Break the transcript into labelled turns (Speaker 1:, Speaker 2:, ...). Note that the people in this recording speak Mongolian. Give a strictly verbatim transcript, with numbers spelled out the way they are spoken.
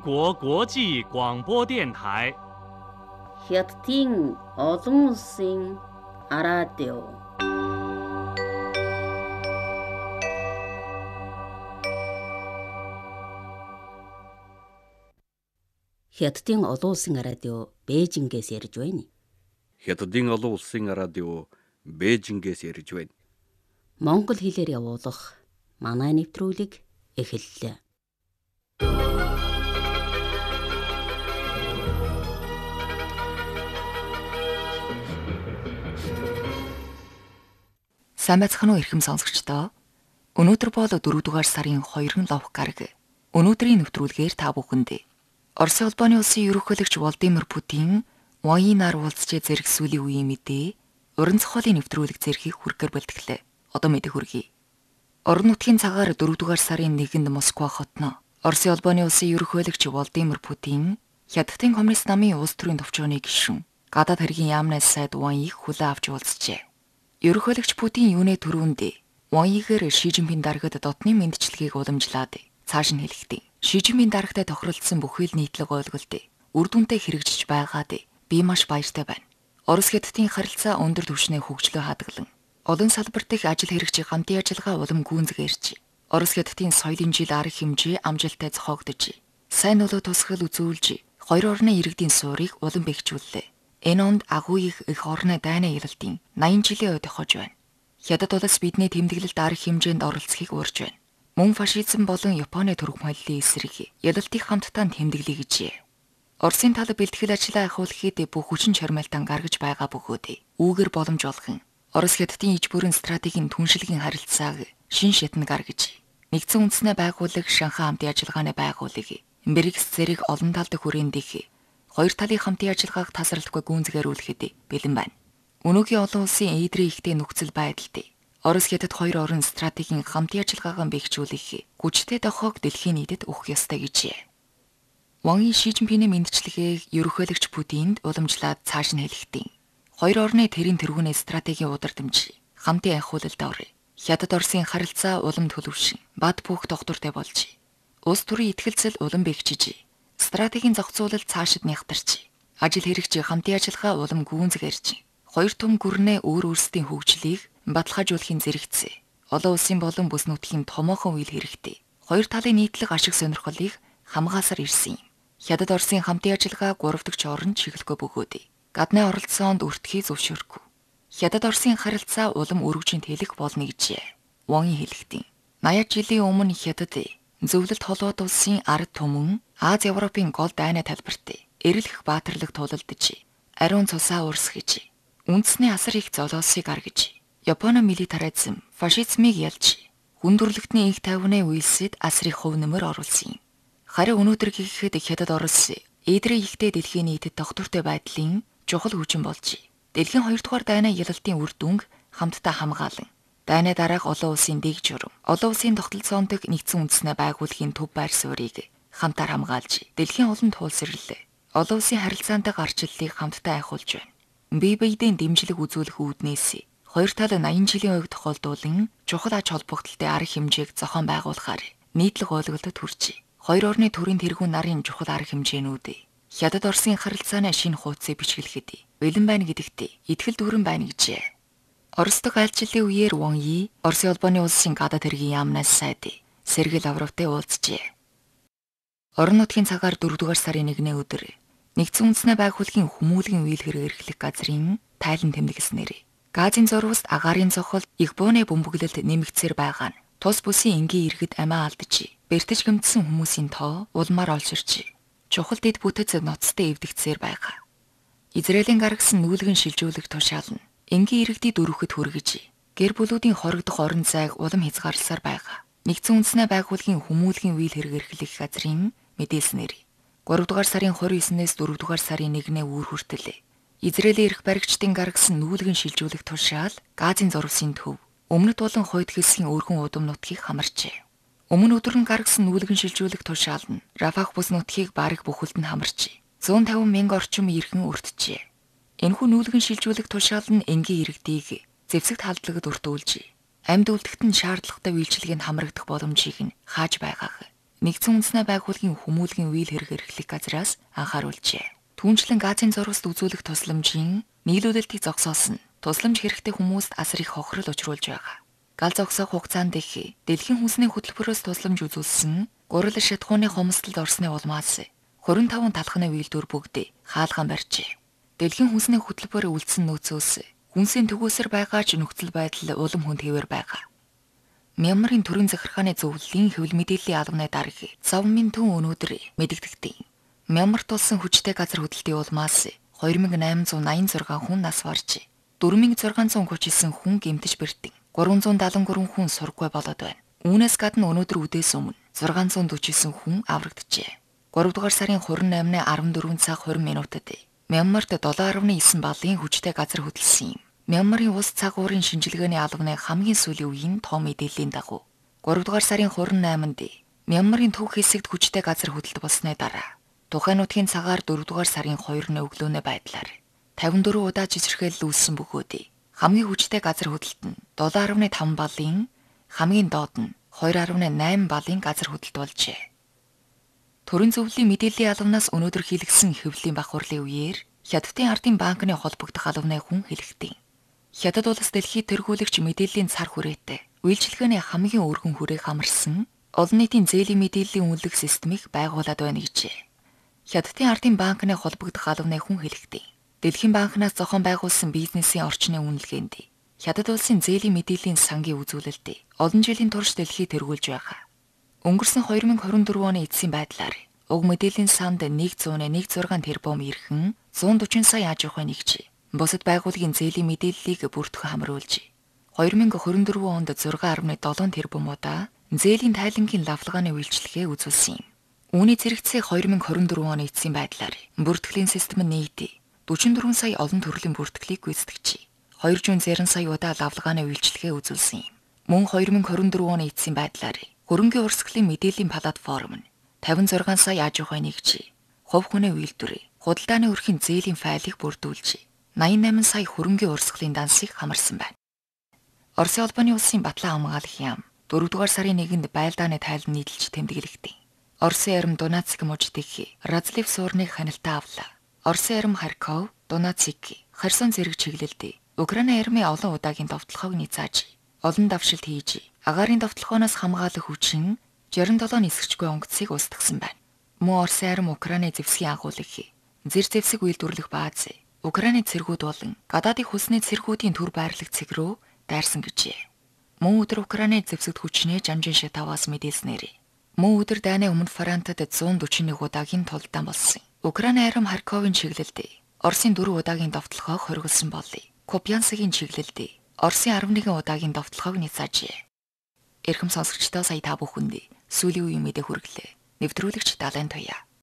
Speaker 1: 国国际广播电台。
Speaker 2: Хятадын олон улсын радио. Хятадын олон улсын радио Бээжингээс ярьж байна.
Speaker 3: Хятадын олон улсын радио Бээжингээс ярьж байна.
Speaker 2: Монгол хэлээр явуулах манай нэвтрүүлэг эхэллээ.
Speaker 4: Сайн байцгаана уу эрхэм сонсогчдоо. Өнөөдөр бол дөрөвдүгээр сарын хоёрын ловх гараг. Өнөөдрийн нэвтрүүлгээр та бүхэнд Оросын улбаны улсын ерөнхийлөгч Владимир Путин Уаинаар уулзчээ зэрэгсүүлийн үеийн мэдээ, уран зохиолын нэвтрүүлэг зэргийг хүргээр бэлтгэлээ. Одоо мэдээ хүргэе. Орон нутгийн цагаар дөрөвдүгээр сарын нэгэнд Москва хотно Оросын улбаны улсын ерөнхийлөгч Владимир Путин Хятадын коммунист намын улс төрийн товчооны гишүүн гадаад хэргийн яамнаас сайд Уанийг хүлээн авч уулзжээ. Ерөнхийлөгч Путин юунэ төрөнд Уанигээр Ши Жинпин дарагт дотны мэндчилгээг уламжлаад цааш нь хэлэхдээ Ши Жинпин дарагтай тохиролцсон бүхэл нийтлэг ойлголт үр дүнтэй хэрэгжиж байгаад би маш баяртай байна. Орос Хятадын харилцаа өндөр түвшний хөгжлөө хадгалан олон салбар дэх ажил хэрэгжих хамтын ажиллагаа улам гүйцэтгээрч Орос Хятадын соёлын жил арга хэмжээ амжилттай зохиогдож сайн нөлөө тусгал үзүүлж хоёр орны иргэдийн суурийг улам бэхжүүллээ. Энэ онд агуу их эх орны дайны ялалтын наян жилийн үед тохиож байна. Хятад улс бидний тэмдэглэлд арга хэмжээнд оролцохыг урьж байна. Мөн фашизм болон Японы төрөх маяллын эсрэг ялалтыг хамтдаа тэмдэглэе гэжээ. Оросын тал бэлтгэл ажлаа ахиулахад бүх хүчин чармайлтан гаргаж байгаа бөгөөд үүгээр боломж олгон Орос Хятадын иж бүрэн стратегийн түншлэгийн харилцааг шин шатнд гаргаж нэгдсэн үндэснээ байгуулах Шанхай хамтын ажиллагааны байгууллага БРИКС зэрэг олон талдах хүрээндх хоёр талын хамтын ажиллагааг тасралтгүй гүйцэтгээрүүлэхэд бэлэн байна. Өнөөгийн олон улсын эйдрийн ихтэй нөхцөл байдалд Орос Хятад хоёр орн стратегийн хамтын ажиллагаагаа бэхжүүлэх хүчтэй дохоог дэлхийн нийтэд өгөх ёстой гэжээ. Уагийн Ши Жинпиний мэндчилгээг ерөнхийлөгч Путинд уламжлаад цааш нь хэлэхдээ хоёр орны тэрийн тэргүүний стратегийн удирдамж хамтын ахиулалд ор Хятад Оросын харилцаа улам төлөвшин бат бөх доктортой болж улс төрийн итгэлцэл улам бэхжиж стратегийн зохицуулалт цаашид нягтарч ажил хэрэгжих хамтын ажиллагаа улам гүйцэтгээрч хоёр том гүрнээ өөр өөрсдийн хөгжлийг баталгаажуулахын зэрэгцээ олон улсын болон бүс нутгийн томоохон үйл хэрэгтэй хоёр талын нийтлэг ашиг сонирхлыг хамгаалсаар ирсэн юм. Хятад Оросын хамтын ажиллагаа гурав дахь орон чиглэхгүй бөгөөд гадны оролцоонд өртгий зөвшөөрөхгүй. Хятад Оросын харилцаа улам өргөжин тэлэх болно гэжээ. Уагийн хэлэхдээ наяд жилийн өмнө Хятад зөвлөлт холбоот улсын ард түмэн Аз Европын гол дайны талбарт эрэлх баатарлаг тулалдаж ариун цусаа урсгаж үндэсний асар их золиосыг гаргаж Японы милитаризм фашизмыг ялж хүндрэлтний их тайвны үйлсэд асрын хөв нэмэр оруулсан юм. Харин өнөөдөр гэхэд Хятад Орос эйдрийн ихтэй дэлхийн нийтэд доктортой байдлын чухал хүчин болж дэлхийн хоёр дахь дайны ялалтын үр дүнг хамтдаа хамгаалan дайны дараах олон улсын дэг журам олон улсын тогтолцоонд нэгдсэн үндэснээ байгуулахын төв байр суурийг хамтаар хамгаалж дэлхийн олон туулсэрлэлээ олон улсын харилцаанд гарчлалыг хамтдаа ахиулж байна. Бие биедээ дэмжлэг үзүүлэх үүднээс хоёр тал наян жилийн үед тохиолдуулан чухал ач холбогдолтой арга хэмжээг зохион байгуулахаар нийтлэг ойлголтод хүрчээ. Хоёр орны төрийн тэргүүн нарын чухал арга хэмжээнүүд Хятад Оросын харилцааны шинэ хуудсыг бичгэлэхэд бэлэн байна гэдэгт итгэл дүүрэн байна гэжээ. Орос дахь айлчлалын үеэр Уаги Оросын улбаны улсын гадаад хэргийн яамнаас сайд Сергей Лавровтай уулзжээ. Орон нутгийн цагаар дөрөвдүгээр сарын нэгний өдөр нэгдсэн үндэснээ байгууллагын хүмүүлгийн үйл хэрэг эрхлэх газрын тайлан тэмдэглэснээр газын зурвас агаарын цохол их бууны бөмбөглөлд нэмэгдсээр байгаа нь тус бүсийн энгийн иргэд амиа алдаж бэртэж гэмтсэн хүмүүсийн тоо улмаар олширч чухал дэд бүтэц ноцтой эвдэгцээр байгаа. Израилийн гаргасан нүүлгэн шилжүүлэх тушаал нь энгийн иргэдийн дөрөвхөд хүргэж гэр бүлүүдийн хорогдох орон зайг улам хязгаарласаар байгаа. Нэгдсэн үндэснээ байгууллагын хүмүүлгийн үйл хэрэг эрхлэх газрын мэдээлснээр гуравдугаар сарын хорин есенээс дөрөвдүгээр сарын нэгний үүр хүртэл Израилийн эрх баригчдын гаргасан нүүлгэн шилжүүлэх тушаал газын зурвасын төв өмнөд болон хойд хэсгийн өргөн удам нутгийг хамарчээ. Өмнө өдөр нь гаргасан нүүлгэн шилжүүлэх тушаал нь Рафах бүс нутгийг бараг бүхэлд нь хамарчээ. зуун тавин мянган орчим иргэн өртжээ. Энэхүү нүүлгэн шилжүүлэх тушаал нь энгийн иргэдийг зэвсэгт халдлагад өртүүлж, амьд үлдэхтэн шаардлагатай үйлчилгээнд хамрагдах боломжийг нь хааж байгааг нэгдсэн үндэсний байгууллагын хүмүүлгийн үйл хэрэг эрхлэх газраас анхааруулжээ. Түүнчлэн газын зурваст үзүүлэх тусламжийн нийлүүлэлтийг зогсоосон нь тусламж хэрэгтэй хүмүүст асар их хохирол учруулж байгаа. Гал зогсоох хугацаанд их дэлхийн хүнсний хөтөлбөрөөс тусламж үзүүлсэн гурал шатхууны хомсдолд орсны улмаас хорин таван талхны үйлдвэр бүгд хаалган барьжээ. Дэлхийн хүнсний хөтөлбөр үлдсэн нөөцөөс хүнсийн төгөөсөр байгаа ч нөхцөл байдал улам хүнд хэвээр байгаа. Мянмарын төрийн захиргааны зөвлөлийн хэвлэл мэдээллийн албаны дарга Завмин Түн өнөөдөр мэдэгдэгдэв. Мянмарт болсон хүчтэй газар хөдлөлтийн улмаас хоёр мянган айман зуун аян зургаан хүн нас баржээ. дөрвөн мянган зургаан зуун гуйж исэн хүн гэмтэж бэртэн. гурван зуун даатан гурван хүн сурггүй болоод байна. Үүнээс гадна өнөөдөр үдээс өмнө зургаан зуун дөрвөн исэн хүн аврагджээ. гурав дугаар сарын хорин наймны арван дөрвөн цаг хорин минутад Мянмарт долоон гаруй девять баллын хүчтэй газар хөдлсөн юм. Мянмарын улс цаг уурын шинжилгээний албаны хамгийн сүүлийн үеийн том мэдээллийн дагуу гурав дугаар сарын хорин найманд Мянмарын төв хэсэгт хүчтэй газар хөдлөлт болсны дараа тухайн нутгийн цагаар дөрөв дугаар сарын хоёрны өглөөний байдлаар тавин дөрвөн удаа жижигхэл үүссэн бөгөөд хамгийн хүчтэй газар хөдлөлт нь долоон гаруй таван баллын, хамгийн доод нь хоёр гаруй найман баллын газар хөдлөлт болжээ. Төрийн зөвлөлийн мэдээллийн албанаас өнөөдөр хийлгэсэн хэвлэлийн бахуурлын үеэр Хятадын ардын банкны холбогдох албаны хүн хэлэхдээ Хятад улс дэлхийд тэргүүлэгч мэдээллийн цар хүрээтэй үйлчилгээний хамгийн өргөн хүрээг хамарсан олон нийтийн зээлийн мэдээллийн үнэлэх системийг байгуулад байна гэжээ. Хятадын ардын банкны холбогдох албаны хүн хэлэхдээ Дэлхийн банкнаас зохион байгуулсан бизнесийн орчны үнэлгээнд Хятад улсын зээлийн мэдээллийн сангийн үзүүлэлт олон жилийн турш дэлхийд тэргүүлж байгаа. Өнгөрсөн хоёр мянган хорин дөрвөн оны эцсийн байдлаар уг мэдээллийн санд нэг зуун нэг зургаан тэрбум ирхэн зуун дөрвөн сая аж ахуй нэгж бусад байгууллагын зээлийн мэдээллийг бүртгэн хамруулж хоёр мянган хорин дөрвөн онд зургаан гаруй долоон тэрбумуудаа зээлийн тайлангийн лавлгааны үйлчилгээ үзүүлсэн юм. Үүний зэрэгцээ хоёр мянган хорин дөрвөн оны эцсийн байдлаар бүртгэлийн систем нь нийт дөрвөн сая олон төрлийн бүртгэлийг гүйцэтгэж хоёр зуун сая удаа лавлгааны үйлчилгээ үзүүлсэн юм. Мөн хоёр мянган хорин дөрвөн оны эцсийн байдлаар хөрөнгөний урсгалын мэдээллийн платформ нь тавин зургаан сая аж ахуй нэгж хувь хүний үйлдвэр худалдааны өрхийн зээлийн файлыг бүрдүүлж найман найман сая хөрөнгөний урсгалын дансыг хамарсан байна. Оросын улбаны улсын батлан хамгаалах яам дөрөв дугаар сарын нэгэнд байлдааны тайлан нийтэлж тэмдэглэгдэв. Оросын ярим Донецк мужидыг Разлив суурныг хяналтаа авлаа. Оросын ярим Харьков, Донецк, Херсон зэрэг чиглэлд Украины армийн олон удаагийн довтлохыг нийцааж олон давшилт хийж агаарын довтлохоноос хамгаалах хүчин шестьдесят seven нисгчгүй онгоцыг устгасан байна. Мөн Оросын арим Украины зэвсгийн агуулгыг зэр зэвсэг үйлдвэрлэх бааз Украины цэргүүд болон гадаадын хүлсний цэргүүдийн төр байрлах цэг рүү дайрсан гэжээ. Мөн өдөр Украины зэвсэгт хүчнээ жанжин шатаваас мэдээлснээр мөн өдөр дайны өмнө Франтад зуун дөрвөн нэг удаагийн тулдаан болсон. Украины арим Харьковын чиглэлд Оросын дөрвөн удаагийн довтлохоо хориглосон болъё. Купянсгийн чиглэлд Оросын арван нэг удаагийн довтлохыг нийцаажээ. Эрхэм сонсогчдоо сая та бүхэнд сүүлийн үеийн мэдээ хүргэлээ. Нэвтрүүлэгч Далайн Туяа.